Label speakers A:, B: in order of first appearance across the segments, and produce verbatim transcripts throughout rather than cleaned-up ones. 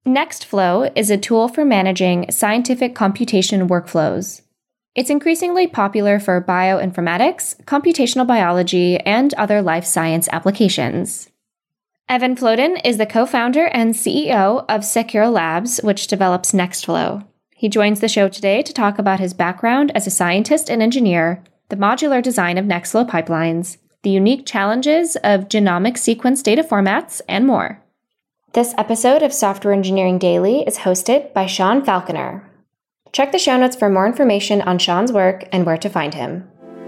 A: Nextflow is a tool for managing scientific computation workflows. It's increasingly popular for bioinformatics, computational biology, and other life science applications. Evan Floden is the co-founder and C E O of Secure Labs, which develops Nextflow. He joins the show today to talk about his background as a scientist and engineer, the modular design of Nextflow pipelines, the unique challenges of genomic sequence data formats, and more. This episode of Software Engineering Daily is hosted by Sean Falconer. Check the show notes for more information on Sean's work and where to find him.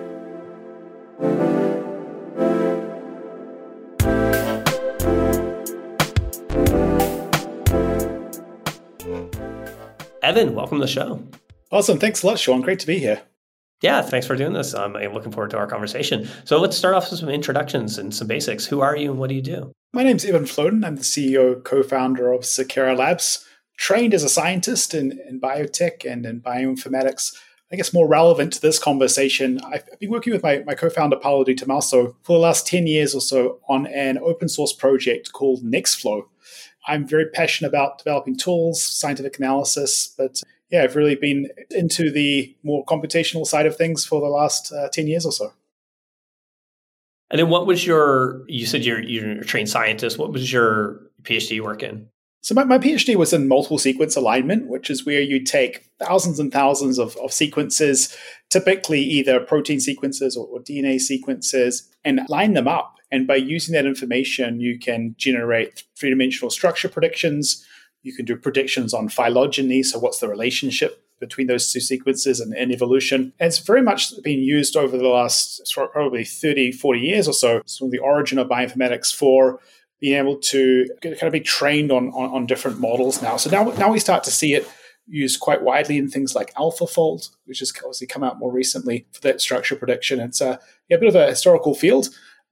B: Evan, welcome to the show.
C: Awesome. Thanks a lot, Sean. Great to be here.
B: Yeah, thanks for doing this. I'm looking forward to our conversation. So let's start off with some introductions and some basics. Who are you and what do you do?
C: My name's Evan Floden. I'm the C E O, co-founder of Secure Labs. Trained as a scientist in, in biotech and in bioinformatics. I guess more relevant to this conversation, I've been working with my, my co-founder, Paolo Di Tommaso, for the last ten years or so on an open source project called Nextflow. I'm very passionate about developing tools, scientific analysis, but yeah, I've really been into the more computational side of things for the last uh, ten years or so.
B: And then what was your, you said you're, you're a trained scientist, what was your PhD work in?
C: So my, my PhD was in multiple sequence alignment, which is where you take thousands and thousands of, of sequences, typically either protein sequences or, or D N A sequences, and line them up. And by using that information, you can generate three-dimensional structure predictions. You can do predictions on phylogeny, so what's the relationship between those two sequences and, and evolution. And it's very much been used over the last probably thirty, forty years or so, so the origin of bioinformatics for being able to kind of be trained on, on, on different models now. So now, now we start to see it used quite widely in things like AlphaFold, which has obviously come out more recently for that structure prediction. It's a, a bit of a historical field.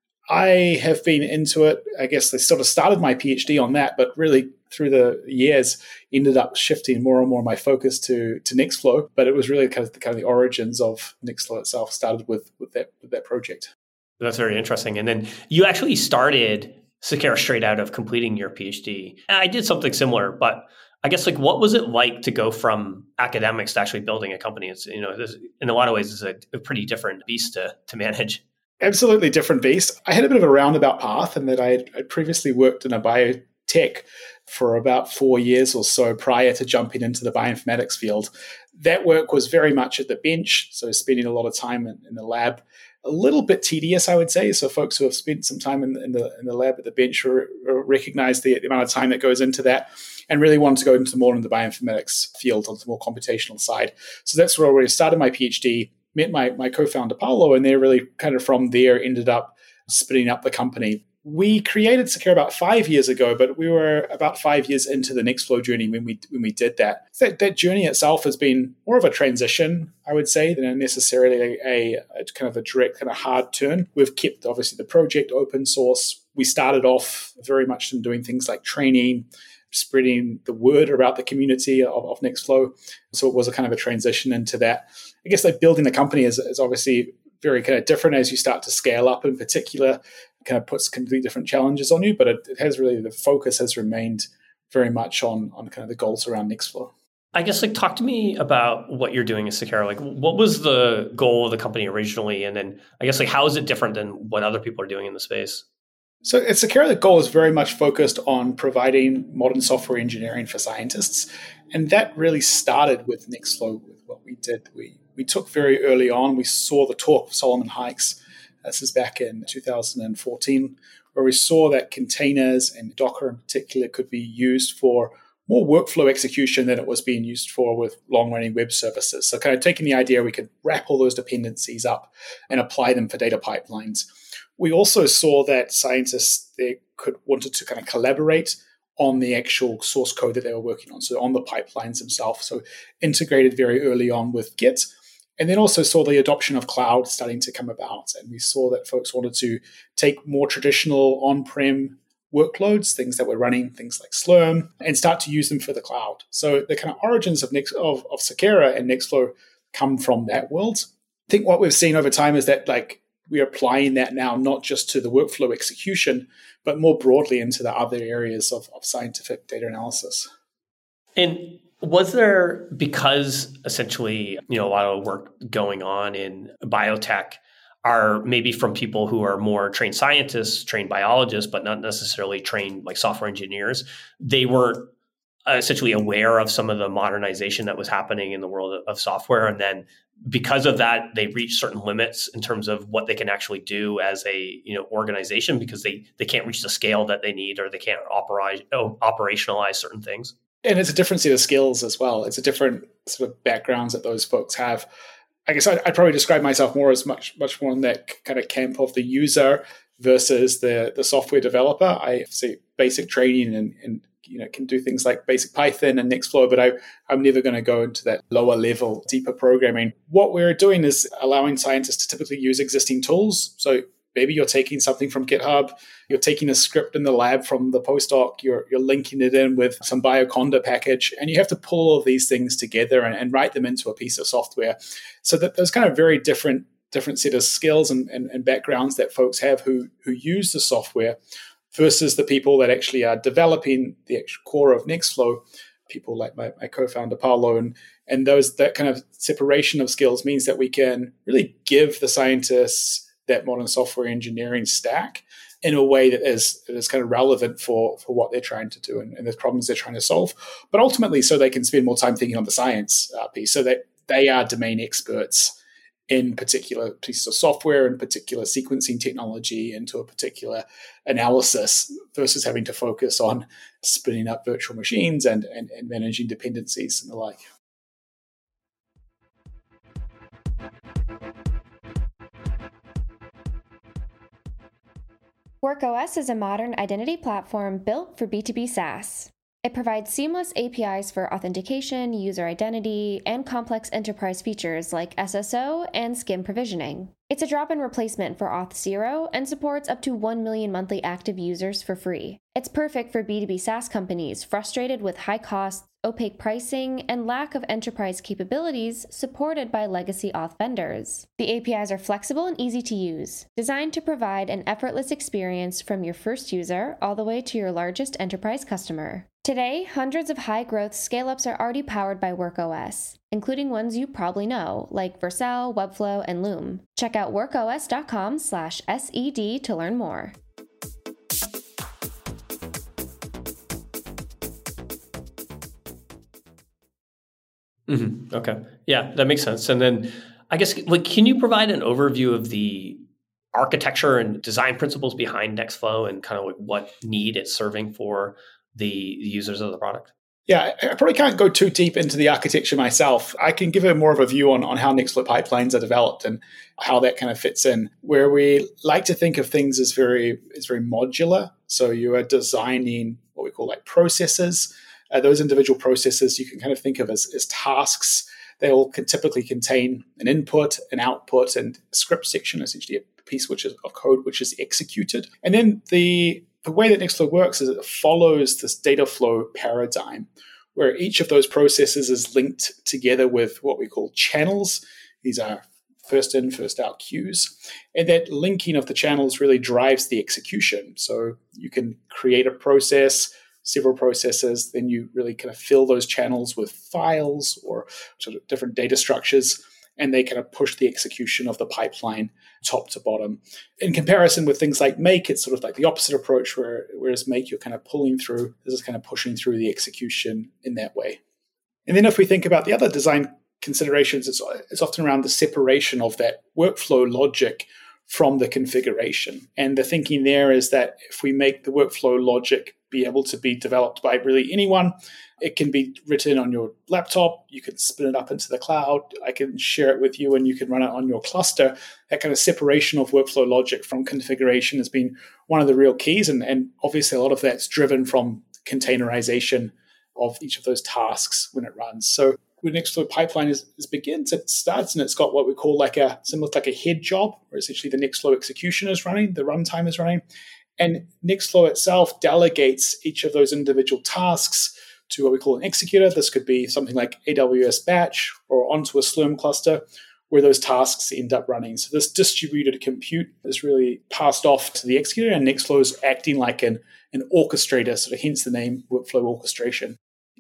C: I have been into it. I guess I sort of started my PhD on that, but really through the years ended up shifting more and more my focus to, to Nextflow. But it was really kind of the, kind of the origins of Nextflow itself started with, with, that, with that project.
B: That's very interesting. And then you actually started Secure straight out of completing your PhD. And I did something similar, but I guess like what was it like to go from academics to actually building a company? It's, you know, this, in a lot of ways, it's a, a pretty different beast to, to manage.
C: Absolutely different beast. I had a bit of a roundabout path in that I had I'd previously worked in a biotech for about four years or so prior to jumping into the bioinformatics field. That work was very much at the bench, so spending a lot of time in, in the lab. A little bit tedious, I would say. So folks who have spent some time in, in the in the lab at the bench re- recognize the, the amount of time that goes into that and really wanted to go into more in the bioinformatics field, on the more computational side. So that's where I already started my PhD, met my, my co-founder, Paolo, and they really kind of from there ended up spinning up the company. We created Secure about five years ago, but we were about five years into the Nextflow journey when we when we did that. That, that journey itself has been more of a transition, I would say, than necessarily a, a kind of a direct kind of hard turn. We've kept, obviously, the project open source. We started off very much in doing things like training, spreading the word about the community of, of Nextflow. So it was a kind of a transition into that. I guess like building the company is, is obviously very kind of different as you start to scale up in particular. Kind of puts completely different challenges on you, but it, it has really, the focus has remained very much on, on kind of the goals around Nextflow.
B: I guess like talk to me about what you're doing at Secure. Like what was the goal of the company originally? And then I guess like how is it different than what other people are doing in the space?
C: So at Secure, the goal is very much focused on providing modern software engineering for scientists. And that really started with Nextflow, with what we did. We, we took very early on, we saw the talk of Solomon Hykes. This is back in two thousand fourteen, where we saw that containers and Docker in particular could be used for more workflow execution than it was being used for with long-running web services. So kind of taking the idea we could wrap all those dependencies up and apply them for data pipelines. We also saw that scientists they could wanted to kind of collaborate on the actual source code that they were working on, so on the pipelines themselves. So integrated very early on with Git. And then also saw the adoption of cloud starting to come about. And we saw that folks wanted to take more traditional on-prem workloads, things that were running, things like Slurm, and start to use them for the cloud. So the kind of origins of Next, of, of Secure and Nextflow come from that world. I think what we've seen over time is that like we're applying that now not just to the workflow execution, but more broadly into the other areas of, of scientific data analysis.
B: And was there, because essentially, you know, a lot of work going on in biotech are maybe from people who are more trained scientists, trained biologists, but not necessarily trained like software engineers, they weren't essentially aware of some of the modernization that was happening in the world of software. And then because of that, they reach certain limits in terms of what they can actually do as a, you know, organization, because they they can't reach the scale that they need, or they can't operate, oh, operationalize certain things.
C: And it's a different set of skills as well. It's a different sort of backgrounds that those folks have. I guess I'd, I'd probably describe myself more as much much more in that kind of camp of the user versus the the software developer. I say basic training and, and you know can do things like basic Python and Nextflow, but I, I'm never going to go into that lower level, deeper programming. What we're doing is allowing scientists to typically use existing tools. So maybe you're taking something from GitHub, you're taking a script in the lab from the postdoc, you're you're linking it in with some Bioconda package, and you have to pull all of these things together and, and write them into a piece of software. So that there's kind of very different different set of skills and, and, and backgrounds that folks have who who use the software versus the people that actually are developing the actual core of Nextflow, people like my, my co-founder Paolo, and, and those that kind of separation of skills means that we can really give the scientists that modern software engineering stack in a way that is, that is kind of relevant for, for what they're trying to do and, and the problems they're trying to solve, but ultimately so they can spend more time thinking on the science uh, piece, so that they are domain experts in particular pieces of software and particular sequencing technology into a particular analysis versus having to focus on spinning up virtual machines and, and, and managing dependencies and the like.
A: WorkOS is a modern identity platform built for B two B SaaS. It provides seamless A P Is for authentication, user identity, and complex enterprise features like S S O and SCIM provisioning. It's a drop-in replacement for Auth0 and supports up to one million monthly active users for free. It's perfect for B two B SaaS companies frustrated with high costs, opaque pricing, and lack of enterprise capabilities supported by legacy auth vendors. The A P Is are flexible and easy to use, designed to provide an effortless experience from your first user all the way to your largest enterprise customer. Today, hundreds of high-growth scale-ups are already powered by WorkOS, including ones you probably know, like Vercel, Webflow, and Loom. Check out workos.com slash SED to learn more.
B: Mm-hmm. Okay. Yeah, that makes sense. And then I guess, like, can you provide an overview of the architecture and design principles behind Nextflow and kind of like what need it's serving for the users of the product?
C: Yeah, I probably can't go too deep into the architecture myself. I can give a more of a view on, on how Nextflow pipelines are developed and how that kind of fits in, where we like to think of things as very, as very modular. So you are designing what we call like processes. Uh, those individual processes you can kind of think of as, as tasks. They all can typically contain an input, an output, and a script section, essentially a piece which is of code which is executed. And then the The way that Nextflow works is it follows this data flow paradigm where each of those processes is linked together with what we call channels. These are first in, first out queues. And that linking of the channels really drives the execution. So you can create a process, several processes, then you really kind of fill those channels with files or sort of different data structures, and they kind of push the execution of the pipeline top to bottom. In comparison with things like Make, it's sort of like the opposite approach, where whereas Make, you're kind of pulling through, this is kind of pushing through the execution in that way. And then if we think about the other design considerations, it's, it's often around the separation of that workflow logic from the configuration. And the thinking there is that if we make the workflow logic be able to be developed by really anyone, it can be written on your laptop, you can spin it up into the cloud, I can share it with you and you can run it on your cluster. That kind of separation of workflow logic from configuration has been one of the real keys. And, and obviously a lot of that's driven from containerization of each of those tasks when it runs. So when Nextflow pipeline is, is begins, it starts and it's got what we call like a, similar to like a head job, where essentially the Nextflow execution is running, the runtime is running. And Nextflow itself delegates each of those individual tasks to what we call an executor. This could be something like A W S Batch or onto a Slurm cluster where those tasks end up running. So this distributed compute is really passed off to the executor, and Nextflow is acting like an, an orchestrator, sort of hence the name workflow orchestration.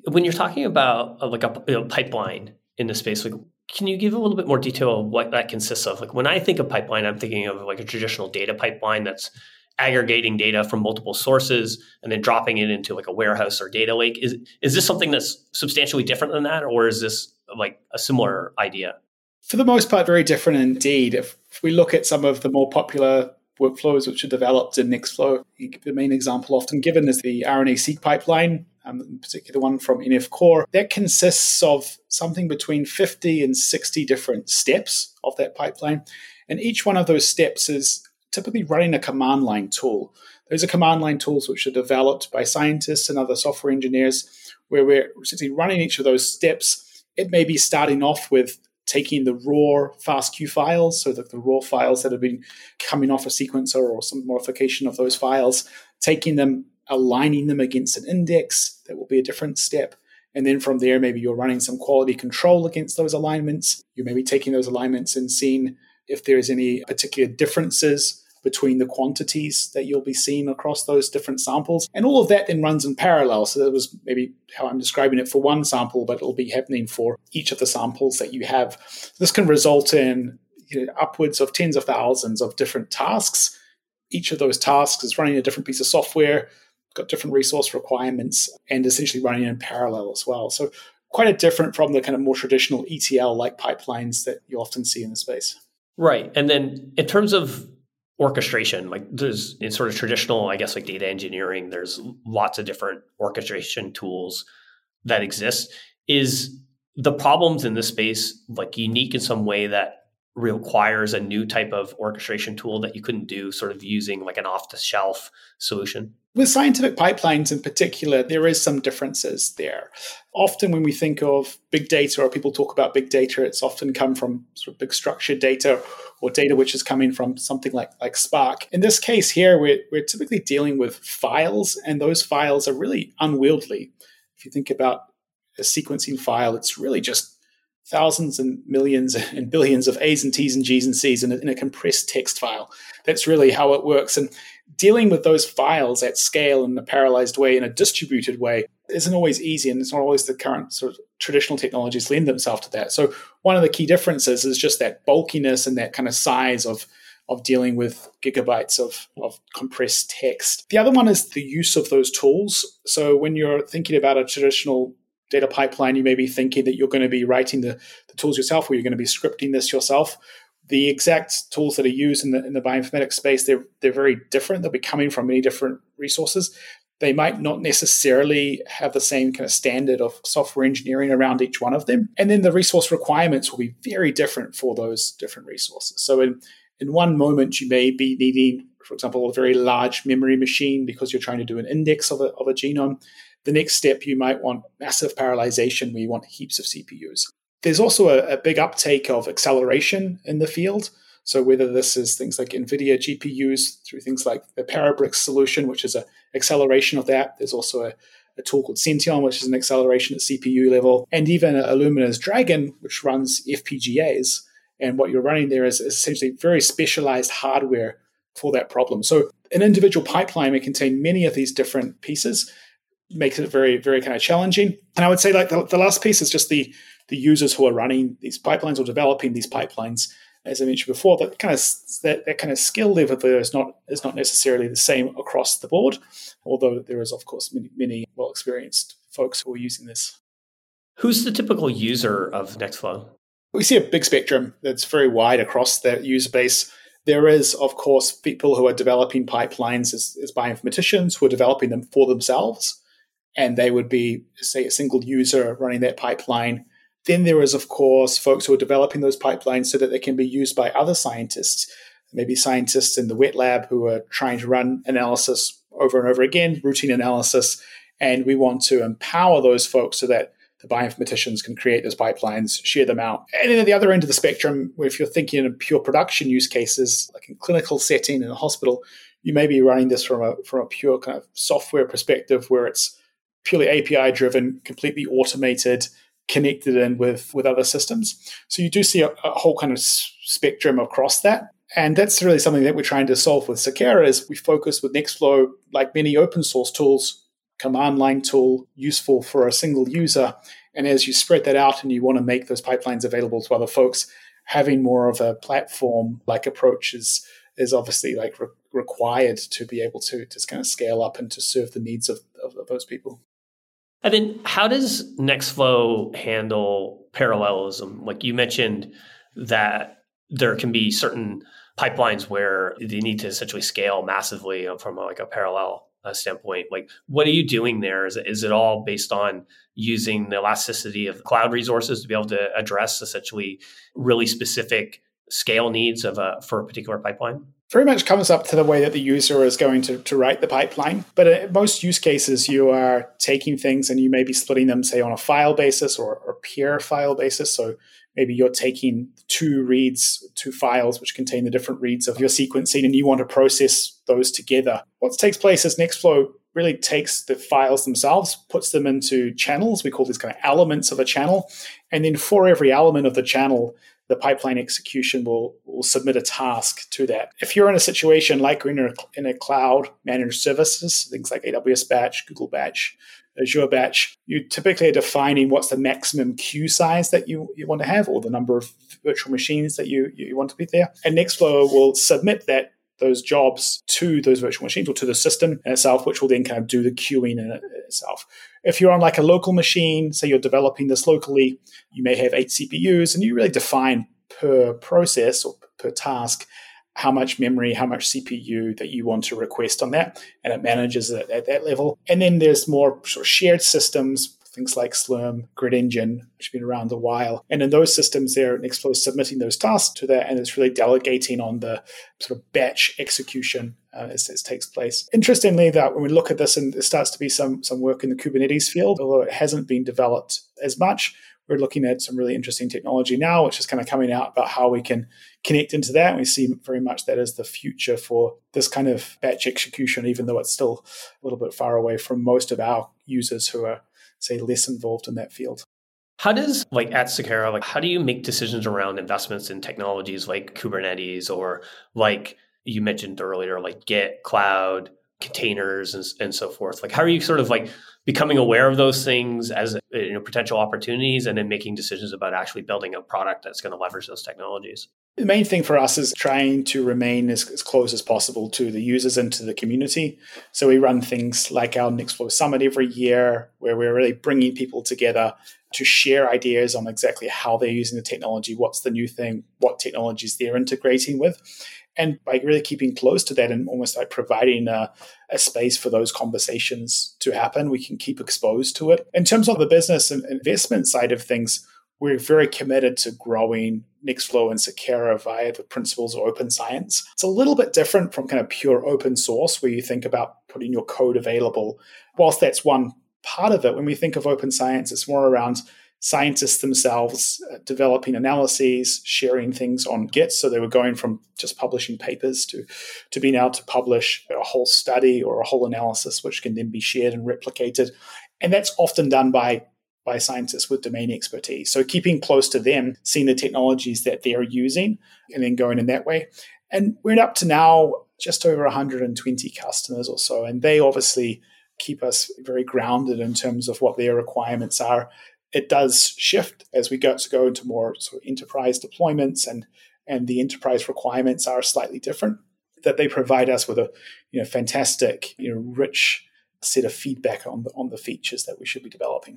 B: When you're talking about uh, like a you know, pipeline in the space, like can you give a little bit more detail of what that consists of? Like when I think of pipeline, I'm thinking of like a traditional data pipeline that's aggregating data from multiple sources and then dropping it into like a warehouse or data lake. Is is this something that's substantially different than that, or is this like a similar idea?
C: For the most part, very different indeed. If, if we look at some of the more popular workflows which are developed in Nextflow, the main example often given is the R N A-seq pipeline, um, in particular one from N F Core. That consists of something between fifty and sixty different steps of that pipeline. And each one of those steps is typically running a command line tool. Those are command line tools which are developed by scientists and other software engineers, where we're essentially running each of those steps. It may be starting off with taking the raw FASTQ files, so that the raw files that have been coming off a sequencer or some modification of those files, taking them, aligning them against an index. That will be a different step. And then from there, maybe you're running some quality control against those alignments. You may be taking those alignments and seeing if there's any particular differences between the quantities that you'll be seeing across those different samples. And all of that then runs in parallel. So that was maybe how I'm describing it for one sample, but it'll be happening for each of the samples that you have. This can result in you know, upwards of tens of thousands of different tasks. Each of those tasks is running a different piece of software, got different resource requirements, and essentially running in parallel as well. So quite a different from the kind of more traditional E T L-like pipelines that you often see in the space.
B: Right. And then in terms of orchestration, like there's in sort of traditional, I guess, like data engineering, there's lots of different orchestration tools that exist. Is the problems in this space like unique in some way that requires a new type of orchestration tool that you couldn't do sort of using like an off-the-shelf solution?
C: With scientific pipelines in particular, there is some differences there. Often when we think of big data or people talk about big data, it's often come from sort of big structured data or data which is coming from something like, like Spark. In this case here, we're, we're typically dealing with files, and those files are really unwieldy. If you think about a sequencing file, it's really just thousands and millions and billions of A's and T's and G's and C's in a, in a compressed text file. That's really how it works. And dealing with those files at scale in a parallelized way, in a distributed way, isn't always easy, and it's not always the current sort of traditional technologies lend themselves to that. So one of the key differences is just that bulkiness and that kind of size of, of dealing with gigabytes of, of compressed text. The other one is the use of those tools. So when you're thinking about a traditional data pipeline, you may be thinking that you're going to be writing the, the tools yourself, or you're going to be scripting this yourself. The exact tools that are used in the in the bioinformatics space, they're they're very different. They'll be coming from many different resources. They might not necessarily have the same kind of standard of software engineering around each one of them. And then the resource requirements will be very different for those different resources. So in, in one moment, you may be needing, for example, a very large memory machine because you're trying to do an index of a, of a genome. The next step, you might want massive parallelization where you want heaps of C P Us. There's also a, a big uptake of acceleration in the field. So whether this is things like NVIDIA G P Us through things like the Parabricks solution, which is an acceleration of that. There's also a, a tool called Centeon, which is an acceleration at C P U level. And even Illumina's Dragon, which runs F P G As. And what you're running there is essentially very specialized hardware for that problem. So an individual pipeline may contain many of these different pieces, makes it very, very kind of challenging. And I would say like the, the last piece is just the, the users who are running these pipelines or developing these pipelines. As I mentioned before, that kind of that, that kind of skill level there is not is not necessarily the same across the board, although there is, of course, many, many well-experienced folks who are using this.
B: Who's the typical user of Nextflow?
C: We see a big spectrum that's very wide across that user base. There is, of course, people who are developing pipelines as, as bioinformaticians who are developing them for themselves, and they would be, say, a single user running that pipeline. Then there is, of course, folks who are developing those pipelines so that they can be used by other scientists, maybe scientists in the wet lab who are trying to run analysis over and over again, routine analysis, and we want to empower those folks so that the bioinformaticians can create those pipelines, share them out. And then at the other end of the spectrum, if you're thinking in pure production use cases, like in clinical setting in a hospital, you may be running this from a from a pure kind of software perspective where it's purely A P I-driven, completely automated, connected in with, with other systems. So you do see a, a whole kind of spectrum across that. And that's really something that we're trying to solve with Cycera is we focus with Nextflow, like many open source tools, command line tool useful for a single user. And as you spread that out and you want to make those pipelines available to other folks, having more of a platform-like approach is, is obviously like re- required to be able to just kind of scale up and to serve the needs of, of, of those people.
B: And then how does Nextflow handle parallelism? Like you mentioned that there can be certain pipelines where they need to essentially scale massively from like a parallel uh, standpoint. Like what are you doing there? Is it, is it all based on using the elasticity of cloud resources to be able to address essentially really specific scale needs of a for a particular pipeline?
C: Very much comes up to the way that the user is going to, to write the pipeline. But in most use cases, you are taking things and you may be splitting them, say, on a file basis or, or peer file basis. So maybe you're taking two reads, two files, which contain the different reads of your sequencing, and you want to process those together. What takes place is Nextflow really takes the files themselves, puts them into channels. We call these kind of elements of a channel. And then for every element of the channel, the pipeline execution will, will submit a task to that. If you're in a situation like in a, in a cloud managed services, things like A W S Batch, Google Batch, Azure Batch, you typically are defining what's the maximum queue size that you, you want to have, or the number of virtual machines that you, you want to be there. And Nextflow will submit that those jobs to those virtual machines or to the system in itself, which will then kind of do the queuing in it itself. If you're on like a local machine, say you're developing this locally, you may have eight C P Us, and you really define per process or per task how much memory, how much C P U that you want to request on that, and it manages it at that level. And then there's more sort of shared systems, things like Slurm, Grid Engine, which have been around a while. And in those systems there, Nextflow is submitting those tasks to that, and it's really delegating on the sort of batch execution uh, as it takes place. Interestingly, that when we look at this, and there starts to be some, some work in the Kubernetes field, although it hasn't been developed as much, we're looking at some really interesting technology now, which is kind of coming out about how we can connect into that. And we see very much that as the future for this kind of batch execution, even though it's still a little bit far away from most of our users who are, say, less involved in that field.
B: How does, like at Cyxtera, like how do you make decisions around investments in technologies like Kubernetes or like you mentioned earlier, like Git, cloud, containers, and, and so forth? Like how are you sort of like becoming aware of those things as you know, potential opportunities and then making decisions about actually building a product that's going to leverage those technologies?
C: The main thing for us is trying to remain as, as close as possible to the users and to the community. So we run things like our Nextflow Summit every year, where we're really bringing people together to share ideas on exactly how they're using the technology, what's the new thing, what technologies they're integrating with. And by really keeping close to that and almost like providing a, a space for those conversations to happen, we can keep exposed to it. In terms of the business and investment side of things, we're very committed to growing Nextflow and Cyxtera via the principles of open science. It's a little bit different from kind of pure open source, where you think about putting your code available. Whilst that's one part of it, when we think of open science, it's more around scientists themselves uh, developing analyses, sharing things on Git. So they were going from just publishing papers to, to being able to publish a whole study or a whole analysis, which can then be shared and replicated. And that's often done by by scientists with domain expertise. So keeping close to them, seeing the technologies that they're using, and then going in that way. And we're up to now just over one hundred twenty customers or so. And they obviously keep us very grounded in terms of what their requirements are. It does shift as we go to go into more sort of enterprise deployments, and, and the enterprise requirements are slightly different. That they provide us with a you know fantastic, you know, rich set of feedback on the on the features that we should be developing.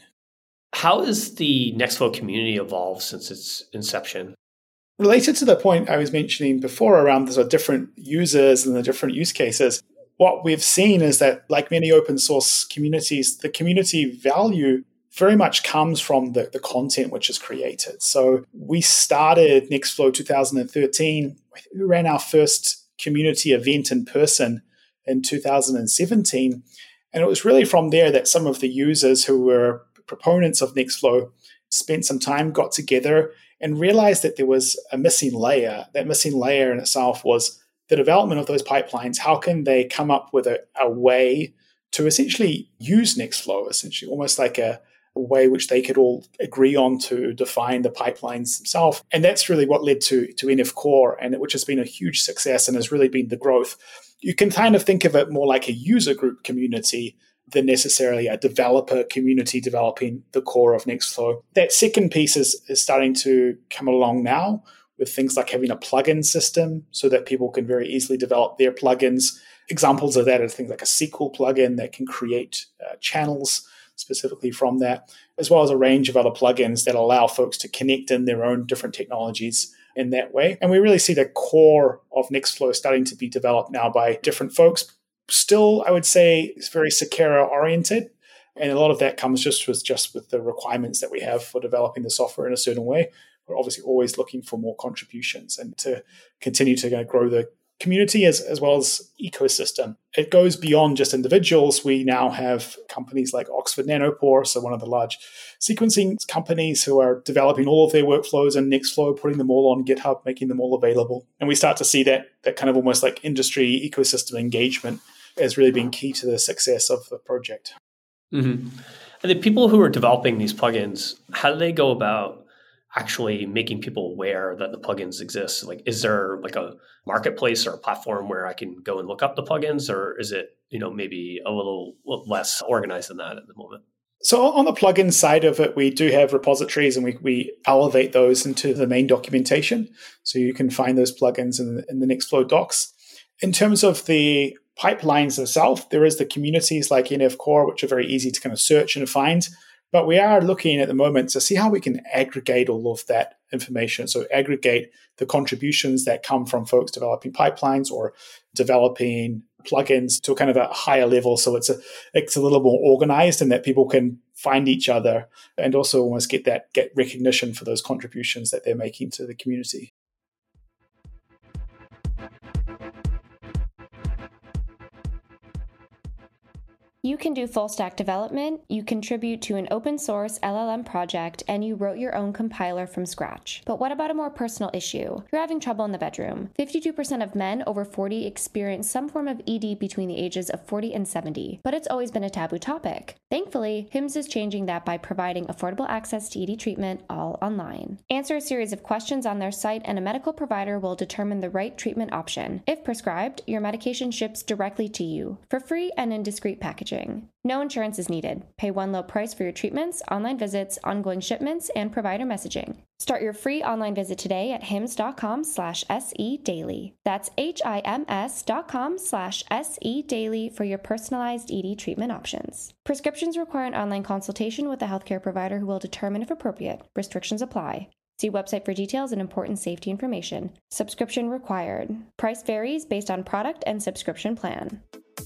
B: How has the Nextflow community evolved since its inception?
C: Related to the point I was mentioning before around the sort of different users and the different use cases, what we've seen is that, like many open source communities, the community value very much comes from the, the content which is created. So we started Nextflow two thousand thirteen. We ran our first community event in person in two thousand seventeen. And it was really from there that some of the users who were proponents of Nextflow spent some time, got together, and realized that there was a missing layer. That missing layer in itself was the development of those pipelines. How can they come up with a, a way to essentially use Nextflow, essentially almost like a, a way which they could all agree on to define the pipelines themselves? And that's really what led to, to N F Core, and which has been a huge success and has really been the growth. You can kind of think of it more like a user group community than necessarily a developer community developing the core of Nextflow. That second piece is, is starting to come along now with things like having a plugin system so that people can very easily develop their plugins. Examples of that are things like a S Q L plugin that can create uh, channels specifically from that, as well as a range of other plugins that allow folks to connect in their own different technologies in that way. And we really see the core of Nextflow starting to be developed now by different folks. Still, I would say it's very Sakara oriented. And a lot of that comes just with just with the requirements that we have for developing the software in a certain way. We're obviously always looking for more contributions and to continue to kind of grow the community as, as well as ecosystem. It goes beyond just individuals. We now have companies like Oxford Nanopore, so one of the large sequencing companies who are developing all of their workflows in Nextflow, putting them all on GitHub, making them all available. And we start to see that that kind of almost like industry ecosystem engagement as really being key to the success of the project.
B: Mm-hmm. And the people who are developing these plugins, how do they go about actually making people aware that the plugins exist? Like, is there like a marketplace or a platform where I can go and look up the plugins, or is it, you know, maybe a little less organized than that at the moment?
C: So on the plugin side of it, we do have repositories and we, we elevate those into the main documentation. So you can find those plugins in the, in the Nextflow docs. In terms of the pipelines themselves, there is the communities like N F Core, which are very easy to kind of search and find. But we are looking at the moment to see how we can aggregate all of that information. So aggregate the contributions that come from folks developing pipelines or developing plugins to kind of a higher level. So it's a, it's a little more organized and that people can find each other and also almost get that get recognition for those contributions that they're making to the community.
A: You can do full stack development, you contribute to an open source L L M project, and you wrote your own compiler from scratch. But what about a more personal issue? You're having trouble in the bedroom. fifty-two percent of men over forty experience some form of E D between the ages of forty and seventy, but it's always been a taboo topic. Thankfully, Hims is changing that by providing affordable access to E D treatment all online. Answer a series of questions on their site and a medical provider will determine the right treatment option. If prescribed, your medication ships directly to you for free and in discreet packaging. No insurance is needed. Pay one low price for your treatments, online visits, ongoing shipments, and provider messaging. Start your free online visit today at hims.com slash SE daily. That's H-I-M-S dot com slash SE daily for your personalized E D treatment options. Prescriptions require an online consultation with a healthcare provider who will determine if appropriate. Restrictions apply. See website for details and important safety information. Subscription required. Price varies based on product and subscription plan.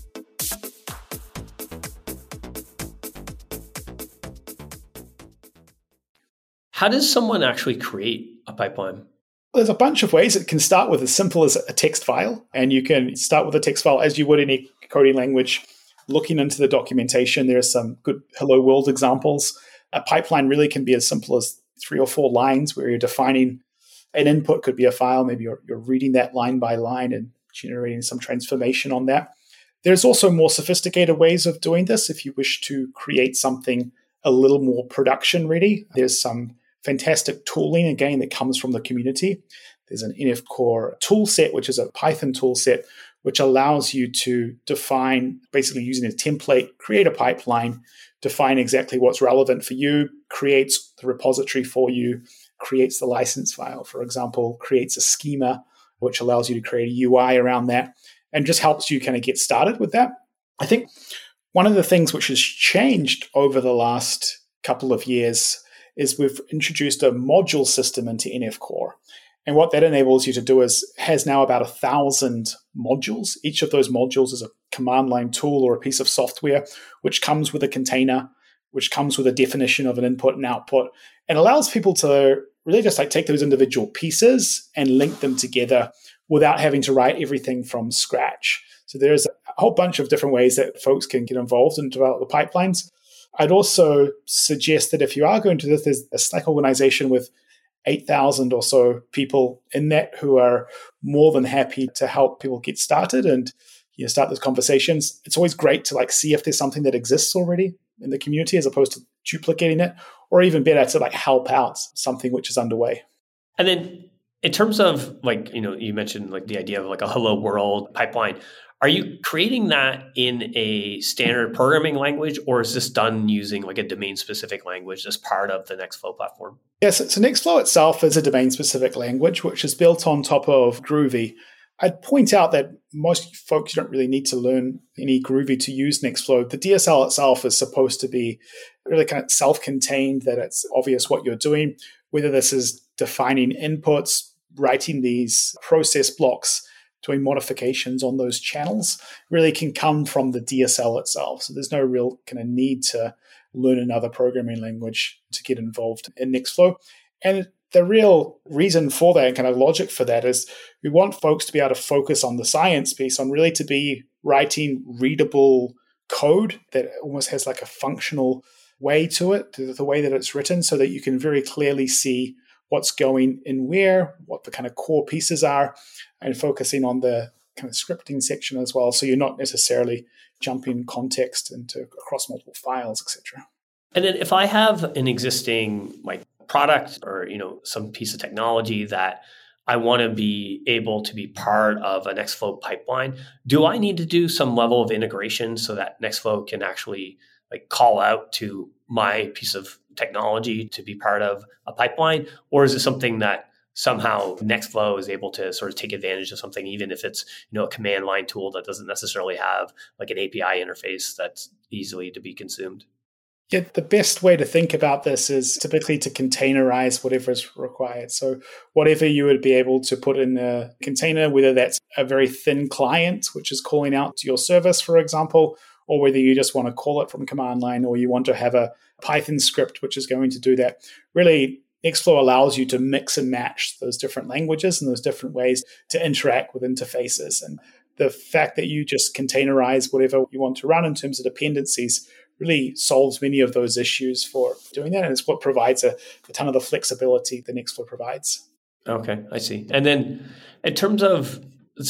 B: How does someone actually create a pipeline?
C: There's a bunch of ways. It can start with as simple as a text file, and you can start with a text file as you would in any coding language. Looking into the documentation, there are some good Hello World examples. A pipeline really can be as simple as three or four lines where you're defining an input, could be a file. Maybe you're, you're reading that line by line and generating some transformation on that. There's also more sophisticated ways of doing this. If you wish to create something a little more production ready, there's some fantastic tooling, again, that comes from the community. There's an N F Core tool set, which is a Python tool set, which allows you to define, basically using a template, create a pipeline, define exactly what's relevant for you, creates the repository for you, creates the license file, for example, creates a schema, which allows you to create a U I around that, and just helps you kind of get started with that. I think one of the things which has changed over the last couple of years is we've introduced a module system into N F Core. And what that enables you to do is has now about a thousand modules. Each of those modules is a command line tool or a piece of software, which comes with a container, which comes with a definition of an input and output, and allows people to really just like take those individual pieces and link them together without having to write everything from scratch. So there's a whole bunch of different ways that folks can get involved and develop the pipelines. I'd also suggest that if you are going to this, there's a Slack organization with eight thousand or so people in that who are more than happy to help people get started and you know, start those conversations. It's always great to like see if there's something that exists already in the community as opposed to duplicating it, or even better to like help out something which is underway.
B: And then in terms of like, you know, you mentioned like the idea of like a Hello World pipeline. Are you creating that in a standard programming language, or is this done using like a domain-specific language as part of the Nextflow platform?
C: Yes, so Nextflow itself is a domain-specific language, which is built on top of Groovy. I'd point out that most folks don't really need to learn any Groovy to use Nextflow. The D S L itself is supposed to be really kind of self-contained, that it's obvious what you're doing, whether this is defining inputs, writing these process blocks, doing modifications on those channels, really can come from the D S L itself. So there's no real kind of need to learn another programming language to get involved in Nextflow. And the real reason for that and kind of logic for that is we want folks to be able to focus on the science piece, on really to be writing readable code that almost has like a functional way to it, to the way that it's written, so that you can very clearly see what's going in where, what the kind of core pieces are, and focusing on the kind of scripting section as well. So you're not necessarily jumping context into across multiple files, et cetera.
B: And then if I have an existing like product or, you know, some piece of technology that I want to be able to be part of a Nextflow pipeline, do I need to do some level of integration so that Nextflow can actually like call out to my piece of technology to be part of a pipeline? Or is it something that somehow Nextflow is able to sort of take advantage of something, even if it's, you know, a command line tool that doesn't necessarily have like an A P I interface that's easily to be consumed?
C: Yeah, the best way to think about this is typically to containerize whatever is required. So whatever you would be able to put in a container, whether that's a very thin client, which is calling out to your service, for example, or whether you just want to call it from command line, or you want to have a Python script, which is going to do that. Really, Nextflow allows you to mix and match those different languages and those different ways to interact with interfaces. And the fact that you just containerize whatever you want to run in terms of dependencies really solves many of those issues for doing that. And it's what provides a, a ton of the flexibility that Nextflow provides.
B: Okay, I see. And then in terms of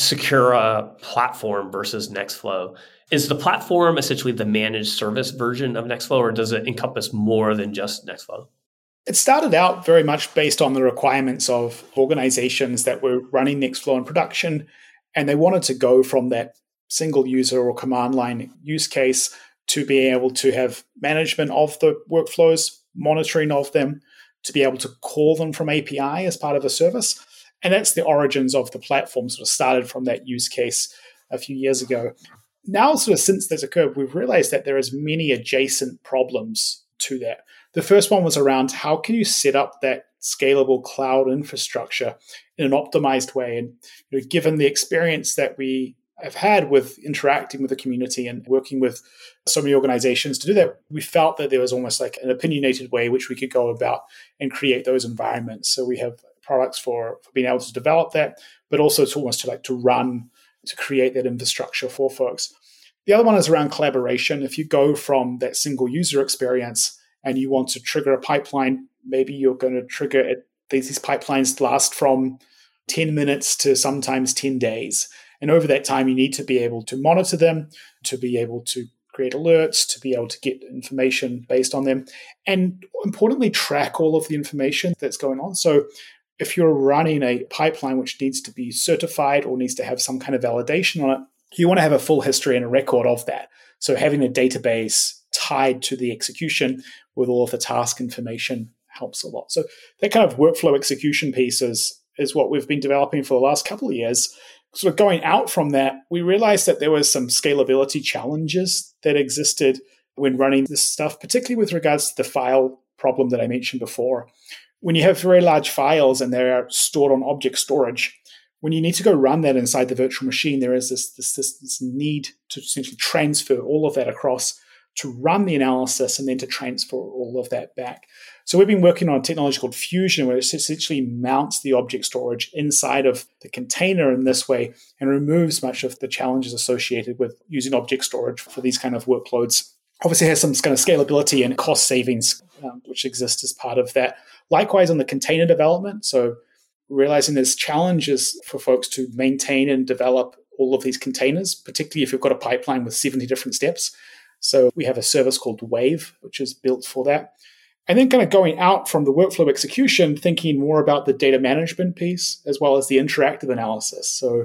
B: Sakura platform versus Nextflow, is the platform essentially the managed service version of Nextflow, or does it encompass more than just Nextflow?
C: It started out very much based on the requirements of organizations that were running Nextflow in production, and they wanted to go from that single user or command line use case to be able to have management of the workflows, monitoring of them, to be able to call them from A P I as part of a service. And that's the origins of the platform, sort of started from that use case a few years ago. Now, sort of since this occurred, we've realized that there is many adjacent problems to that. The first one was around how can you set up that scalable cloud infrastructure in an optimized way? And you know, given the experience that we have had with interacting with the community and working with so many organizations to do that, we felt that there was almost like an opinionated way which we could go about and create those environments. So we have products for, for being able to develop that, but also to almost to like to run, to create that infrastructure for folks. The other one is around collaboration. If you go from that single user experience and you want to trigger a pipeline, maybe you're going to trigger it. These, these pipelines last from ten minutes to sometimes ten days. And over that time, you need to be able to monitor them, to be able to create alerts, to be able to get information based on them, and importantly, track all of the information that's going on. So if you're running a pipeline which needs to be certified or needs to have some kind of validation on it, you want to have a full history and a record of that. So having a database tied to the execution with all of the task information helps a lot. So that kind of workflow execution piece is, is what we've been developing for the last couple of years. Sort of going out from that, we realized that there was some scalability challenges that existed when running this stuff, particularly with regards to the file problem that I mentioned before. When you have very large files and they are stored on object storage, when you need to go run that inside the virtual machine, there is this, this, this, this need to essentially transfer all of that across to run the analysis and then to transfer all of that back. So we've been working on a technology called Fusion, where it essentially mounts the object storage inside of the container in this way and removes much of the challenges associated with using object storage for these kind of workloads. Obviously, it has some kind of scalability and cost savings, um, which exist as part of that. Likewise, on the container development, so realizing there's challenges for folks to maintain and develop all of these containers, particularly if you've got a pipeline with seventy different steps. So we have a service called Wave, which is built for that. And then kind of going out from the workflow execution, thinking more about the data management piece, as well as the interactive analysis. So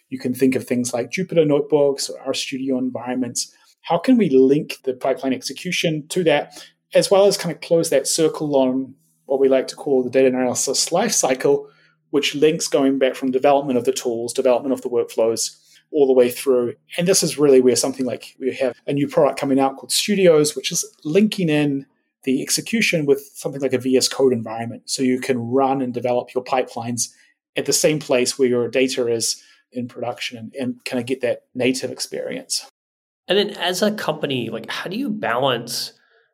C: You can think of things like Jupyter notebooks or RStudio environments. How can we link the pipeline execution to that, as well as kind of close that circle on what we like to call the data analysis lifecycle, which links going back from development of the tools, development of the workflows, all the way through. And this is really where something like we have a new product coming out called Studios, which is linking in the execution with something like a V S Code environment. So you can run and develop your pipelines at the same place where your data is in production and, and kind of get that native experience.
B: And then as a company, like how do you balance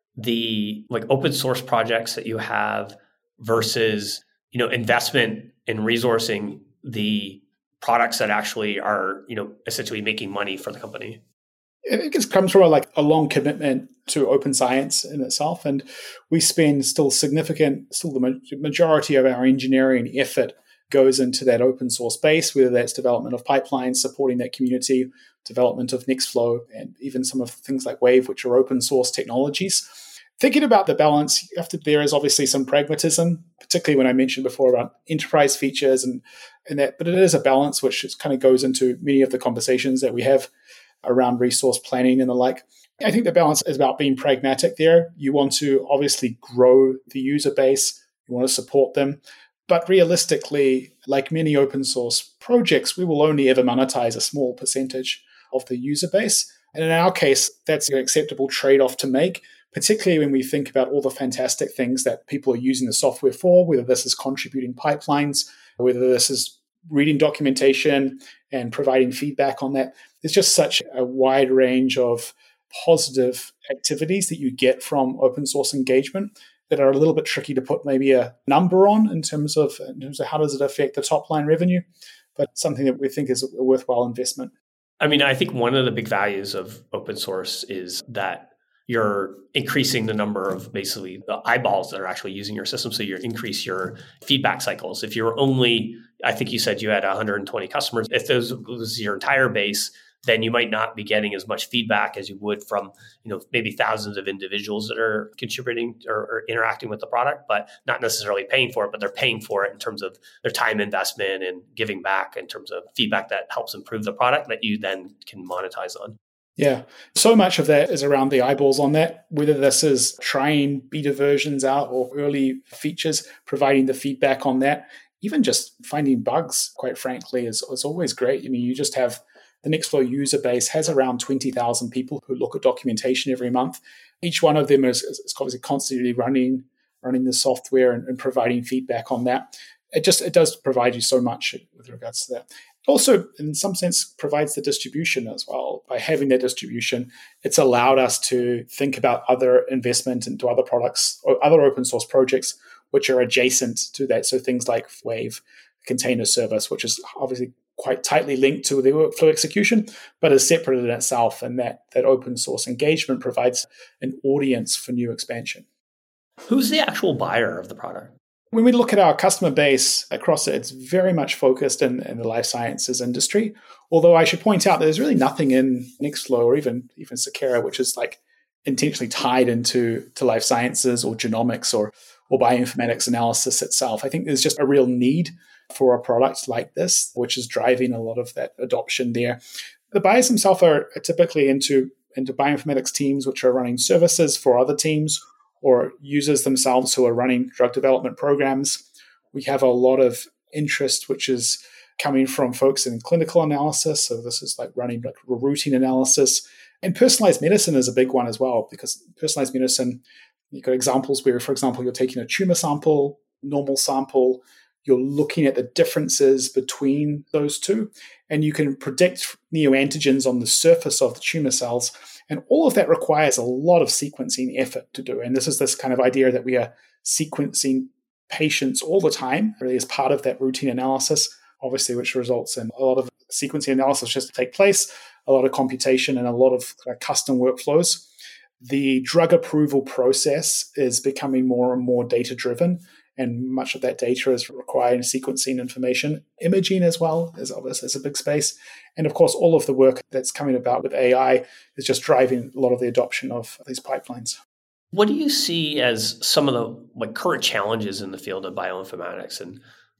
B: the like open source projects that you have versus, you know, investment in resourcing the products that actually are, you know, essentially making money for the company?
C: I think it comes from a, like a long commitment to open science in itself. And we spend still significant, still the majority of our engineering effort goes into that open source base, whether that's development of pipelines, supporting that community, development of Nextflow, and even some of things like Wave, which are open source technologies. Thinking about the balance, you have to, there is obviously some pragmatism, particularly when I mentioned before about enterprise features and, and that, but it is a balance which is, kind of goes into many of the conversations that we have around resource planning and the like. I think the balance is about being pragmatic there. You want to obviously grow the user base, you want to support them, but realistically, like many open source projects, we will only ever monetize a small percentage of the user base. And in our case, that's an acceptable trade-off to make, particularly when we think about all the fantastic things that people are using the software for, whether this is contributing pipelines, whether this is reading documentation and providing feedback on that. There's just such a wide range of positive activities that you get from open source engagement that are a little bit tricky to put maybe a number on in terms of, in terms of how does it affect the top line revenue, but something that we think is a worthwhile investment.
B: I mean, I think one of the big values of open source is that you're increasing the number of basically the eyeballs that are actually using your system. So you increase your feedback cycles. If you're only, I think you said you had one hundred twenty customers, if those was your entire base, then you might not be getting as much feedback as you would from, you know, maybe thousands of individuals that are contributing or, or interacting with the product, but not necessarily paying for it, but they're paying for it in terms of their time investment and giving back in terms of feedback that helps improve the product that you then can monetize on.
C: Yeah. So much of that is around the eyeballs on that, whether this is trying beta versions out or early features, providing the feedback on that. Even just finding bugs, quite frankly, is, is always great. I mean, you just have the Nextflow user base has around twenty thousand people who look at documentation every month. Each one of them is, is obviously constantly running, running the software and, and providing feedback on that. It just, it does provide you so much with regards to that. Also, in some sense, provides the distribution as well. By having that distribution, it's allowed us to think about other investment into other products or other open source projects which are adjacent to that. So things like Wave Container Service, which is obviously quite tightly linked to the workflow execution, but is separate in itself. And that, that open source engagement provides an audience for new expansion.
B: Who's the actual buyer of the product?
C: When we look at our customer base across it, it's very much focused in, in the life sciences industry. Although I should point out that there's really nothing in Nextflow or even, even Sakera, which is like intentionally tied into to life sciences or genomics or, or bioinformatics analysis itself. I think there's just a real need for a product like this, which is driving a lot of that adoption there. The buyers themselves are, are typically into, into bioinformatics teams, which are running services for other teams, or users themselves who are running drug development programs. We have a lot of interest, which is coming from folks in clinical analysis. So this is like running like routine analysis. And personalized medicine is a big one as well, because personalized medicine, you've got examples where, for example, you're taking a tumor sample, normal sample, you're looking at the differences between those two, and you can predict neoantigens on the surface of the tumor cells. And all of that requires a lot of sequencing effort to do. And this is this kind of idea that we are sequencing patients all the time, really as part of that routine analysis, obviously, which results in a lot of sequencing analysis just to take place, a lot of computation, and a lot of uh, custom workflows. The drug approval process is becoming more and more data-driven, and much of that data is requiring sequencing information. Imaging as well is obviously is a big space. And of course, all of the work that's coming about with A I is just driving a lot of the adoption of these pipelines.
B: What do you see as some of the like current challenges in the field of bioinformatics? And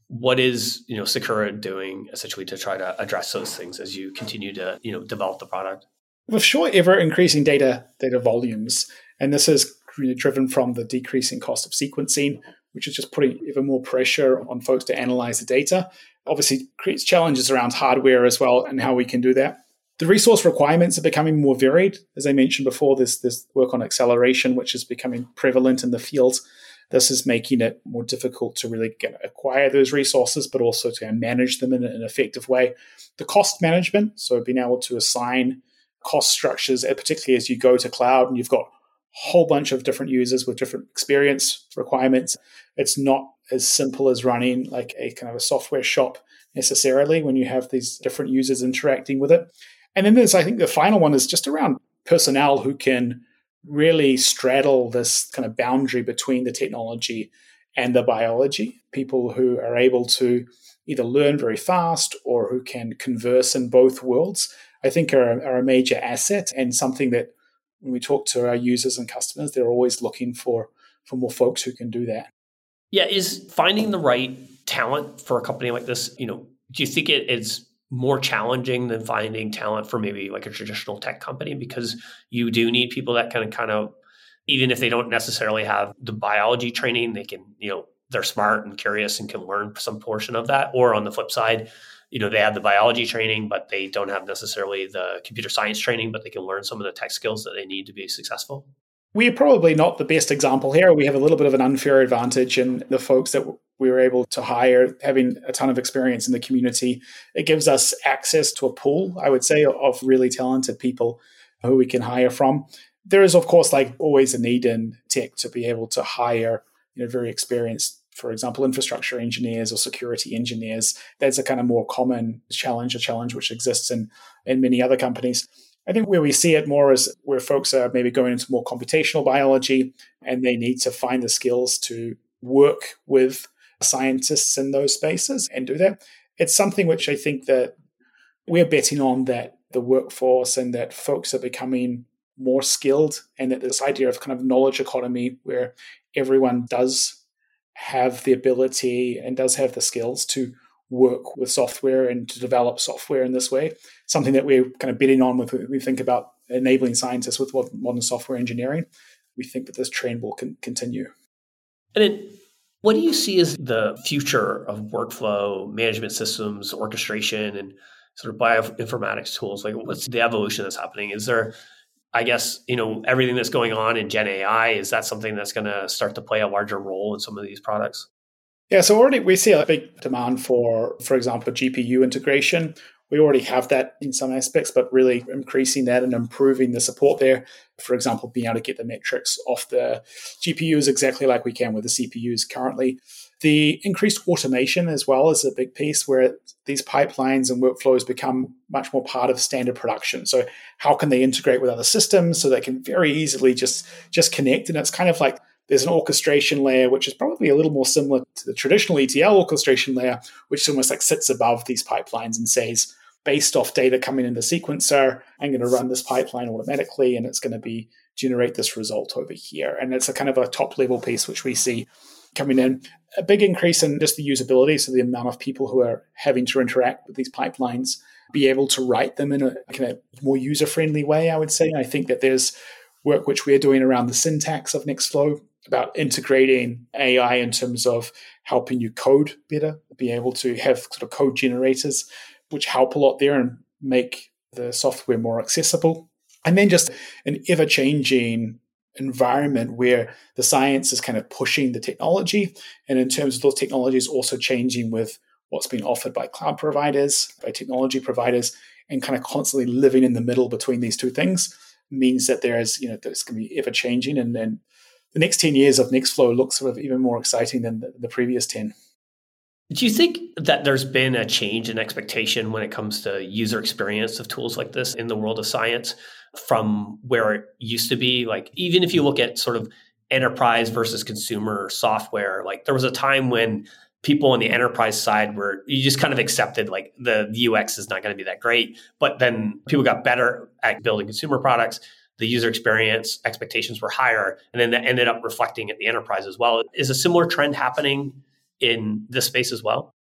B: what is, you know, Sakura doing essentially to try to address those things as you continue to, you know, develop the product?
C: With sure ever increasing data data volumes, and this is really driven from the decreasing cost of sequencing, which is just putting even more pressure on folks to analyze the data. Obviously, creates challenges around hardware as well and how we can do that. The resource requirements are becoming more varied. As I mentioned before, there's this work on acceleration, which is becoming prevalent in the field. This is making it more difficult to really get, acquire those resources, but also to manage them in an effective way. The cost management, so being able to assign cost structures, particularly as you go to cloud and you've got a whole bunch of different users with different experience requirements. It's not as simple as running like a kind of a software shop necessarily when you have these different users interacting with it. And then there's, I think the final one is just around personnel who can really straddle this kind of boundary between the technology and the biology. People who are able to either learn very fast or who can converse in both worlds, I think are, are a major asset and something that when we talk to our users and customers, they're always looking for, for more folks who can do that.
B: Yeah, is finding the right talent for a company like this, you know, do you think it is more challenging than finding talent for maybe like a traditional tech company? Because you do need people that can kind of, even if they don't necessarily have the biology training, they can, you know, they're smart and curious and can learn some portion of that. Or on the flip side, you know, they have the biology training, but they don't have necessarily the computer science training, but they can learn some of the tech skills that they need to be successful.
C: We're probably not the best example here. We have a little bit of an unfair advantage in the folks that we were able to hire, having a ton of experience in the community. It gives us access to a pool, I would say, of really talented people who we can hire from. There is, of course, like always a need in tech to be able to hire, you know, very experienced, for example, infrastructure engineers or security engineers. That's a kind of more common challenge, a challenge which exists in, in many other companies. I think where we see it more is where folks are maybe going into more computational biology and they need to find the skills to work with scientists in those spaces and do that. It's something which I think that we're betting on, that the workforce and that folks are becoming more skilled, and that this idea of kind of knowledge economy where everyone does have the ability and does have the skills to work with software and to develop software in this way, something that we're kind of betting on with when we think about enabling scientists with modern software engineering. We think that this trend will con- continue.
B: And then what do you see as the future of workflow management systems, orchestration, and sort of bioinformatics tools? Like, what's the evolution that's happening? Is there, I guess, you know, everything that's going on in Gen A I, is that something that's going to start to play a larger role in some of these products?
C: Yeah, so already we see a big demand for, for example, G P U integration. We already have that in some aspects, but really increasing that and improving the support there. For example, being able to get the metrics off the G P Us exactly like we can with the C P Us currently. The increased automation as well is a big piece where these pipelines and workflows become much more part of standard production. So how can they integrate with other systems so they can very easily just, just connect? And it's kind of like there's an orchestration layer, which is probably a little more similar to the traditional E T L orchestration layer, which almost like sits above these pipelines and says, based off data coming in the sequencer, I'm going to run this pipeline automatically, and it's going to be generate this result over here. And it's a kind of a top level piece, which we see coming in. A big increase in just the usability, so the amount of people who are having to interact with these pipelines, be able to write them in a kind of more user-friendly way, I would say. I think that there's work which we're doing around the syntax of Nextflow, about integrating A I in terms of helping you code better, be able to have sort of code generators, which help a lot there and make the software more accessible. And then just an ever-changing environment where the science is kind of pushing the technology. And in terms of those technologies also changing with what's being offered by cloud providers, by technology providers, and kind of constantly living in the middle between these two things means that there is, you know, there's going to be ever-changing. And then the next ten years of Nextflow looks sort of even more exciting than the, the previous ten.
B: Do you think that there's been a change in expectation when it comes to user experience of tools like this in the world of science from where it used to be? Like, even if you look at sort of enterprise versus consumer software, like there was a time when people on the enterprise side were, you just kind of accepted like the U X is not going to be that great. But then people got better at building consumer products. The user experience expectations were higher, and then that ended up reflecting at the enterprise as well. Is a similar trend happening in this space as well?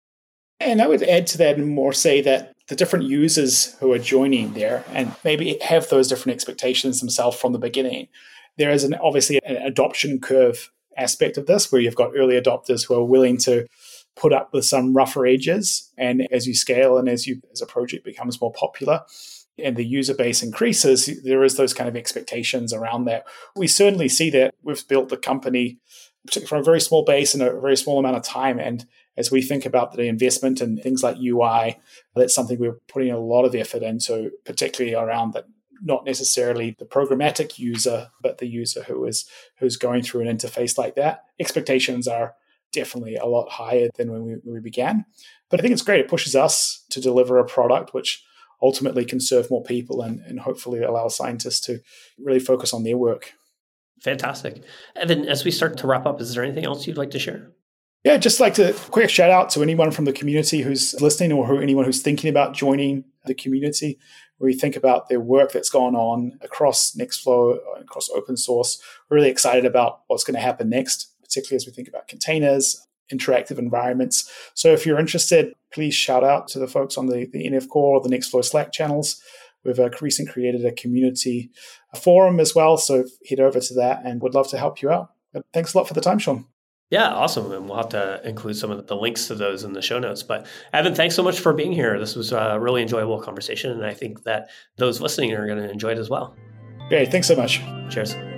C: And I would add to that and more say that the different users who are joining there and maybe have those different expectations themselves from the beginning. There is an obviously an adoption curve aspect of this where you've got early adopters who are willing to put up with some rougher edges. And as you scale and as you as a project becomes more popular and the user base increases, there is those kind of expectations around that. We certainly see that. We've built the company particularly from a very small base in a very small amount of time. And as we think about the investment and things like U I, that's something we're putting a lot of effort into, particularly around that, not necessarily the programmatic user, but the user who is who's going through an interface like that. Expectations are definitely a lot higher than when we, when we began. But I think it's great. It pushes us to deliver a product which ultimately can serve more people and, and hopefully allow scientists to really focus on their work.
B: Fantastic. Evan, as we start to wrap up, is there anything else you'd like to share?
C: Yeah, just like to quick shout out to anyone from the community who's listening or who, anyone who's thinking about joining the community. We think about the work that's gone on across Nextflow, across open source. We're really excited about what's going to happen next, particularly as we think about containers, interactive environments. So if you're interested, please shout out to the folks on the, the N F Core or the Nextflow Slack channels. We've uh, recently created a community a forum as well, so head over to that and would love to help you out. But thanks a lot for the time, Sean.
B: Yeah, awesome. And we'll have to include some of the links to those in the show notes. But Evan, thanks so much for being here. This was a really enjoyable conversation, and I think that those listening are going to enjoy it as well.
C: Great. Thanks so much.
B: Cheers.